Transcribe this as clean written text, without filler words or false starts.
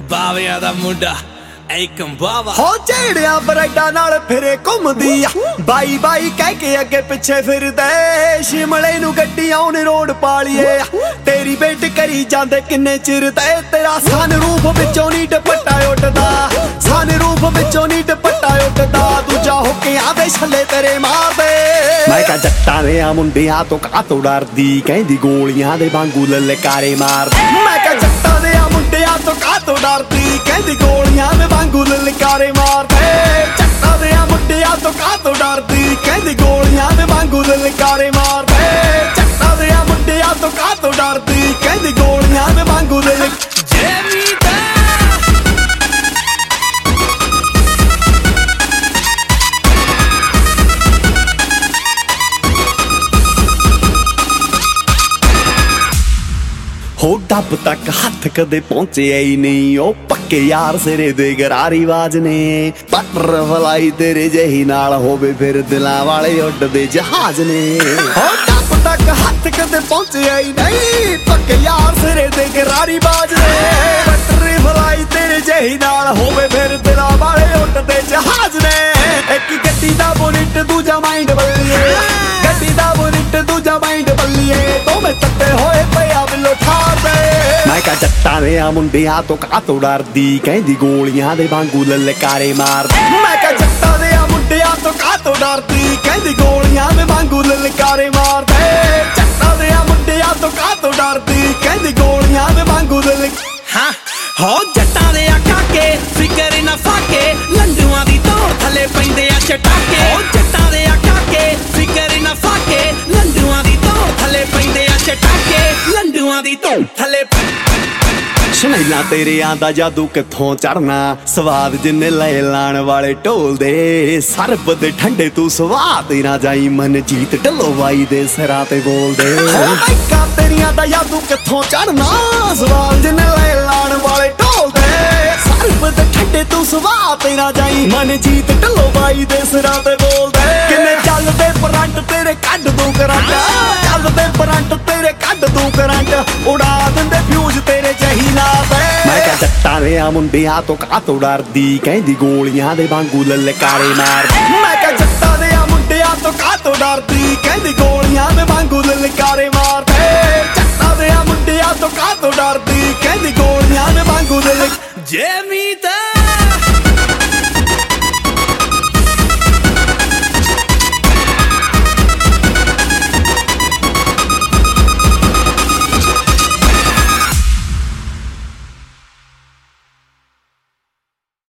ਬਾਵਿਆਂ ਦਾ ਮੁੰਡਾ ਇੱਕ ਬਾਵਾ ਹੋ ਝੇੜਿਆ ਬਰੈਡਾਂ ਨਾਲ ਫਿਰੇ ਘੁੰਮਦੀ ਆ ਬਾਈ ਬਾਈ ਕਹਿ ਕੇ ਅੱਗੇ ਪਿੱਛੇ ਫਿਰਦੇ ਸ਼ਿਮਲੇ ਨੂੰ ਗੱਡੀ ਆਉਣ ਰੋਡ ਪਾਲੀਏ ਤੇਰੀ ਵੇਟ ਕਰੀ ਜਾਂਦੇ ਕਿੰਨੇ ਚਿਰ ਤੇ ਤੇਰਾ ਸਨ ਰੂਪ ਵਿੱਚੋਂ ਨੀ ਦੁਪੱਟਾ ਉੱਡਦਾ ਸਨ ਰੂਪ ਵਿੱਚੋਂ ਨੀ ਦੁਪੱਟਾ ਉੱਡਦਾ ਦੂਜਾ ਹੋ ਕੇ ਆਵੇ ਛੱਲੇ ਤੇਰੇ ਮਾਰਦੇ ਮੈਂ ਕਾ ਜੱਟਾਂ ਦੇ ਆ ਮੁੰਡਿਆਂ ਤੋਂ ਕਾਤੋਂ ਡਰਦੀ ਕਹਿੰਦੀ ਗੋਲੀਆਂ ਦੇ ਵਾਂਗੂ ਲਲਕਾਰੇ ਮਾਰਦੀ ਮੈਂ ਕਾ ਜੱਟਾਂ ਦੇ ਆ ਮੁੰਡਿਆਂ ਤੋਂ ਕਾਤੋਂ ਡਰਦੀ ਕਹਿੰਦੀ ਗੋਲੀਆਂ ਦੇ ਵਾਂਗੂ ਲਲਕਾਰੇ ਮਾਰਦੇ ਜੱਟਾਂ ਦੇ ਆ ਮੁੰਡਿਆਂ ਤੋਂ ਕਾਤੋਂ ਡਰਦੀ ਕਹਿੰਦੀ ਗੋਲੀਆਂ ਦੇ ਵਾਂਗੂ ਲਲਕਾਰੇ ਮਾਰਦੇ ਜੱਟਾਂ ਦੇ ਆ ਮੁੰਡਿਆਂ ਤੋਂ ਕਾਤੋਂ ਡਰਦੀ ਕਹਿੰਦੀ ਗੋਲੀਆਂ ਦੇ ਵਾਂਗੂ ਹੋ ਡੱਬ ਤੱਕ ਹੱਥ ਕਦੇ ਪਹੁੰਚਿਆ ਹੀ ਨਹੀਂ ਉਹ ਪੱਕੇ ਯਾਰ ਸਿਰੇ ਦੇ ਗਰਾਰੀ ਬਾਜ ਨੇ ਬਟਰਫਲਾਈ ਤੇਰੇ ਜਿਹੀ ਨਾਲ ਹੋਵੇ ਫਿਰ ਦਿਲਾਂ ਵਾਲੇ ਉੱਡਦੇ ਜਹਾਜ਼ ਨੇ ਹੋ ਡੱਬ ਤੱਕ ਹੱਥ ਕਦੇ ਪਹੁੰਚਿਆ ਹੀ ਨਹੀਂ ਪੱਕੇ ਯਾਰ ਸਿਰੇ ਦੇ ਗਰਾਰੀ ਬਾਜ ਨੇ ਬਟਰਫਲਾਈ ਤੇਰੇ ਜਿਹੀ ਨਾਲ ਹੋਵੇ ਫਿਰ ਦਿਲਾਂ ਵਾਲੇ ਉੱਡਦੇ ਜਹਾਜ਼ ਨੇ ਇੱਕ ਗੱਡੀ ਦਾ ਬੋਨਟ ਦੂਜਾ ਮਾਈਂਡ ਬੱਲੀਏ ਗੱਡੀ ਦਾ ਬੋਨਟ ਦੂਜਾ ਮਾਈਂਡ ਬੱਲੀਏ ਦੋਵੇਂ ਤੱਤੇ ਹੋਏ ਪਿਆ ਬਿੱਲੋ ਮੈਂ ਕਾ ਜੱਟਾਂ ਦੇ ਆ ਮੁੰਡਿਆਂ ਤੋਂ ਕਾਤੋਂ ਡਰਦੀ ਕਹਿੰਦੀ ਗੋਲੀਆਂ ਦੇ ਵਾਂਗੂ ਲਲਕਾਰੇ ਮਾਰਦੀ ਮੈਂ ਕਾ ਜੱਟਾਂ ਦੇ ਆ ਮੁੰਡਿਆਂ ਤੋਂ ਕਾਤੋਂ ਡਰਦੀ ਕਹਿੰਦੀ ਗੋਲੀਆਂ ਦੇ ਵਾਂਗੂ ਲਲਕਾਰੇ ਮਾਰਦੇ ਜੱਟਾਂ ਦੇ ਆ ਮੁੰਡਿਆਂ ਤੋਂ ਕਾਤੋਂ ਡਰਦੀ ਕਹਿੰਦੀ ਗੋਲੀਆਂ ਦੇ ਵਾਂਗੂ ਹਾਂ ਹੋ ਜੱਟਾਂ ਦੇ ਆ ਕਾਕੇ ਫਿਕਰ ਨਾ ਫਾਕੇ ਲੰਡੂਆਂ ਦੀ ਦੌੜ ਥੱਲੇ ਪੈਂਦੇ ਆ ਚਟਾਕੇ ਹੋ ਜੱਟਾਂ ਦੇ ਆ ਕਾਕੇ ਫਿਕਰ ਨਾ ਫਾਕੇ ਲੰਡੂਆਂ ਦੀ ਦੌੜ ਥੱਲੇ ਪੈਂਦੇ ਆ ਚਟਾਕੇ ਲੰਡੂਆਂ ਦੀ ਦੌੜ ਥੱਲੇ ਸ਼ਨੈਲਾਂ ਤੇਰਿਆਂ ਦਾ ਜਾਦੂ ਕਿੱਥੋਂ ਚੜਨਾ ਸਵਾਦ ਜਿੰਨੇ ਲੈ ਲਾਣ ਵਾਲੇ ਢੋਲ ਦੇ ਸਰਬ ਦੇ ਠੰਡੇ ਤੂੰ ਸਵਾਦ ਤੇਰਾ ਜਾਈ ਮਨਜੀਤ ਢਲੋਵਾਈ ਦੇ ਸਿਰਾਂ ਤੇ ਬੋਲਦੇ ਮਾਈਕਾਂ ਤੇਰੀਆਂ ਦਾ ਜਾਦੂ ਕਿੱਥੋਂ ਚੜਨਾ ਸਵਾਦ ਜਿੰਨੇ ਲੈ ਲਾਣ ਵਾਲੇ ਢੋਲ ਦੇ ਸਰਬ ਦੇ ਠੰਡੇ ਤੂੰ ਸਵਾਦ ਤੇਰਾ ਜਾਈ ਮਨਜੀਤ ਢਲੋਵਾਈ ਦੇ ਸਿਰਾਂ ਤੇ ਬੋਲਦੇ ਕਿੰਨੇ ਚੱਲਦੇ ਪਰੰਟ ਤੇਰੇ ਕੱਢ ਦੂੰ ਕਰੰਟ ਚੱਲਦੇ ਪਰੰਟ ਤੇਰੇ ਕੱਢ ਦੂੰ ਕਰੰਟ ਉਡਾ ਦਿੰਦੇ ਫਿਊਜ਼ ਤੇਰੇ ਜਹੀ ਮੈਂ ਕਾ ਜੱਟਾਂ ਦੇ ਆ ਮੁੰਡਿਆਂ ਤੋਂ ਕਾਤੋਂ ਡਰਦੀ ਕਹਿੰਦੀ ਗੋਲੀਆਂ ਦੇ ਵਾਂਗੂ ਲਲਕਾਰੇ ਮਾਰਦੀ ਮੈਂ ਕਾ ਜੱਟਾਂ ਦੇ ਆ ਮੁੰਡਿਆਂ ਤੋਂ ਕਾਤੋਂ ਡਰਦੀ ਕਹਿੰਦੀ ਗੋਲੀਆਂ ਦੇ ਵਾਂਗੂ ਲਲਕਾਰੇ ਮਾਰਦੇ ਜੱਟਾਂ ਦੇ ਆ ਮੁੰਡਿਆਂ ਤੋਂ ਕਾਤੋਂ ਡਰਦੀ ਕਹਿੰਦੀ ਗੋਲੀਆਂ ਦੇ ਵਾਂਗੂ ਜੇਮੀ